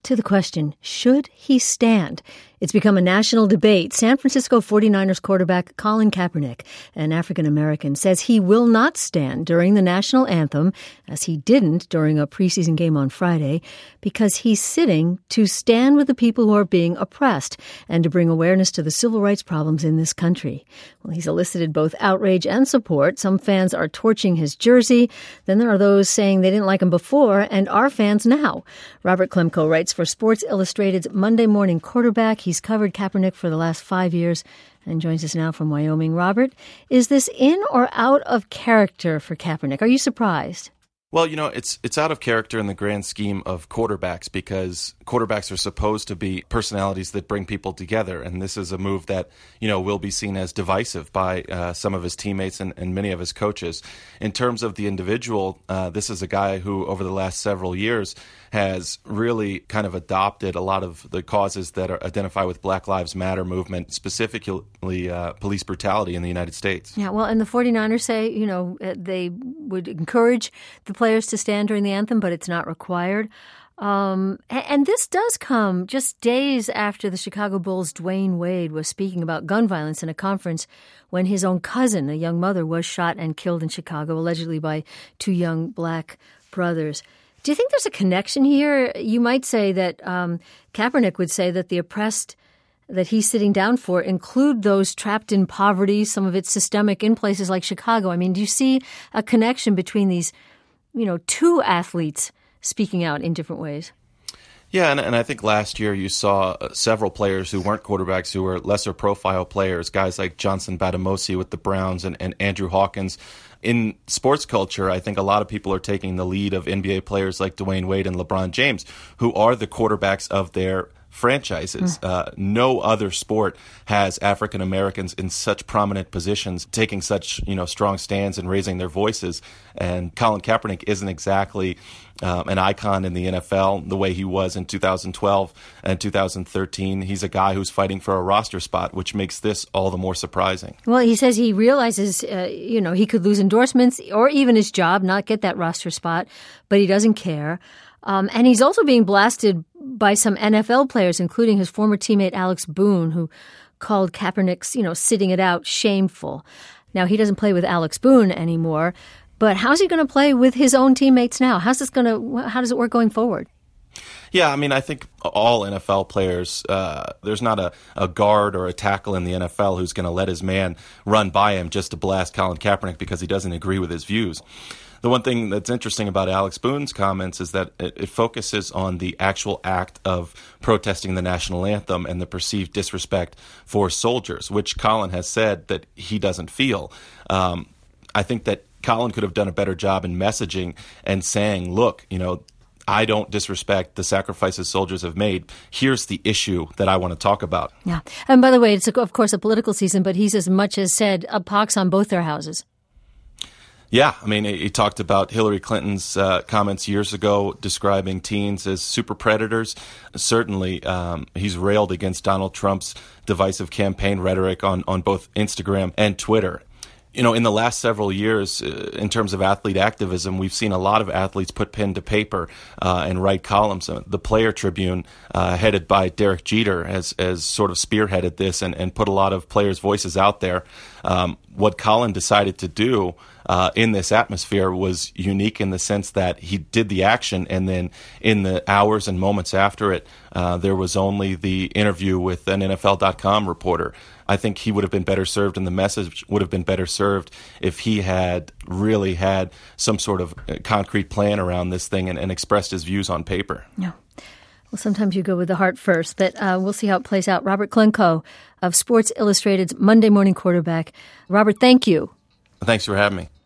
to the question, should he stand? It's become a national debate. San Francisco 49ers quarterback Colin Kaepernick, an African-American, says he will not stand during the national anthem, as he didn't during a preseason game on Friday, because he's sitting to stand with the people who are being oppressed and to bring awareness to the civil rights problems in this country. Well, he's elicited both outrage and support. Some fans are torching his jersey. Then there are those saying they didn't like him before and are fans now. Robert Klemko writes for Sports Illustrated's Monday Morning Quarterback. He's covered Kaepernick for the last 5 years and joins us now from Wyoming. Robert, is this in or out of character for Kaepernick? Are you surprised? Well, it's out of character in the grand scheme of quarterbacks because quarterbacks are supposed to be personalities that bring people together. And this is a move that, will be seen as divisive by some of his teammates and many of his coaches. In terms of the individual, this is a guy who over the last several years has really kind of adopted a lot of the causes that are identified with Black Lives Matter movement, specifically police brutality in the United States. Yeah, well, and the 49ers say, they would encourage the players to stand during the anthem, but it's not required. And this does come just days after the Chicago Bulls' Dwayne Wade was speaking about gun violence in a conference when his own cousin, a young mother, was shot and killed in Chicago, allegedly by two young black brothers. Do you think there's a connection here? You might say that Kaepernick would say that the oppressed that he's sitting down for include those trapped in poverty, some of it systemic in places like Chicago. I mean, do you see a connection between these, two athletes speaking out in different ways? Yeah, and I think last year you saw several players who weren't quarterbacks who were lesser profile players, guys like Johnson Batamosi with the Browns and Andrew Hawkins. In sports culture, I think a lot of people are taking the lead of NBA players like Dwayne Wade and LeBron James, who are the quarterbacks of their franchises. No other sport has African Americans in such prominent positions, taking such strong stands and raising their voices. And Colin Kaepernick isn't exactly an icon in the NFL the way he was in 2012 and 2013. He's a guy who's fighting for a roster spot, which makes this all the more surprising. Well, he says he realizes, he could lose endorsements or even his job, not get that roster spot, but he doesn't care. And he's also being blasted by some NFL players, including his former teammate Alex Boone, who called Kaepernick's, sitting it out shameful. Now, he doesn't play with Alex Boone anymore, but how's he going to play with his own teammates now? How does it work going forward? Yeah, I mean, I think all NFL players, there's not a guard or a tackle in the NFL who's going to let his man run by him just to blast Colin Kaepernick because he doesn't agree with his views. The one thing that's interesting about Alex Boone's comments is that it focuses on the actual act of protesting the national anthem and the perceived disrespect for soldiers, which Colin has said that he doesn't feel. I think that Colin could have done a better job in messaging and saying, look, I don't disrespect the sacrifices soldiers have made. Here's the issue that I want to talk about. Yeah. And by the way, it's, of course, a political season, but he's as much as said a pox on both their houses. Yeah, I mean, he talked about Hillary Clinton's comments years ago describing teens as super predators. Certainly, he's railed against Donald Trump's divisive campaign rhetoric on both Instagram and Twitter. In the last several years, in terms of athlete activism, we've seen a lot of athletes put pen to paper and write columns. The Player Tribune, headed by Derek Jeter, has sort of spearheaded this and put a lot of players' voices out there. What Colin decided to do in this atmosphere was unique in the sense that he did the action, and then in the hours and moments after it, there was only the interview with an NFL.com reporter. I think he would have been better served, and the message would have been better served if he had really had some sort of concrete plan around this thing and expressed his views on paper. Yeah. Well, sometimes you go with the heart first, but we'll see how it plays out. Robert Klemko of Sports Illustrated's Monday Morning Quarterback. Robert, thank you. Thanks for having me.